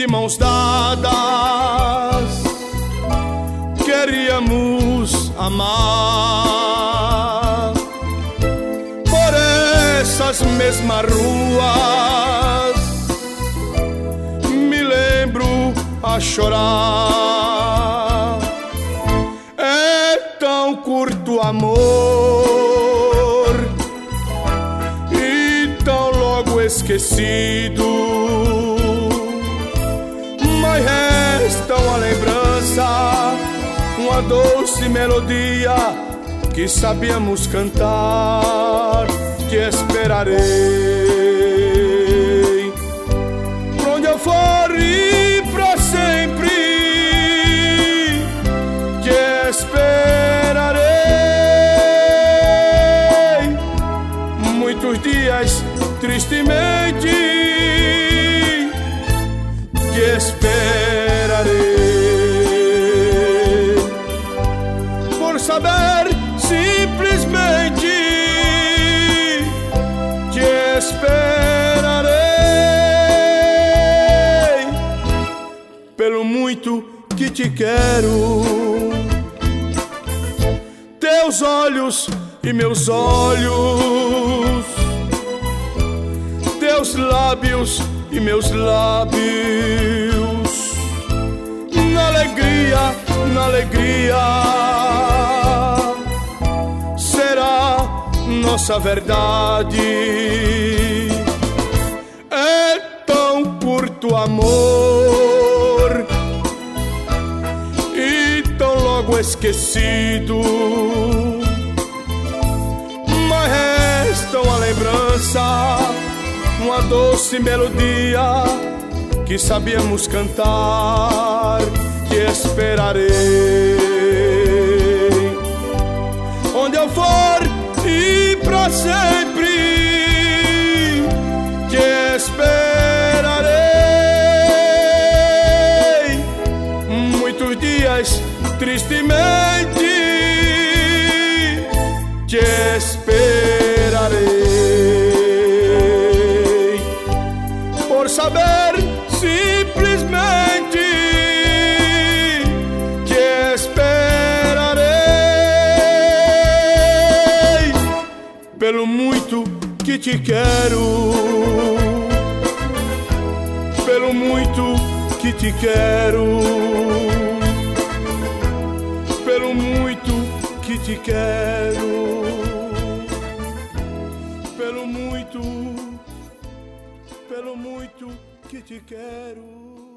de mãos dadas, queríamos amar por essas mesmas ruas. Me lembro a chorar. É tão curto o amor e tão logo esquecido, mas resta uma lembrança, uma doce melodia que sabíamos cantar, que esperarei. Por onde eu for e pra sempre, que esperarei. Muitos dias, tristemente, que esperarei. Por saber simplesmente que esperarei. Pelo muito que te quero, teus olhos e meus olhos, teus lábios e meus lábios. Na alegria, na alegria, será nossa verdade. É tão curto o amor e tão logo esquecido, mas resta uma lembrança, uma doce melodia que sabíamos cantar, que esperarei. Onde eu for e pra sempre, que esperarei. Muitos dias, tristemente, que esperarei. Por saber simplesmente que esperarei. Pelo muito que te quero, pelo muito que te quero, pelo muito que te quero, pelo muito que te quero.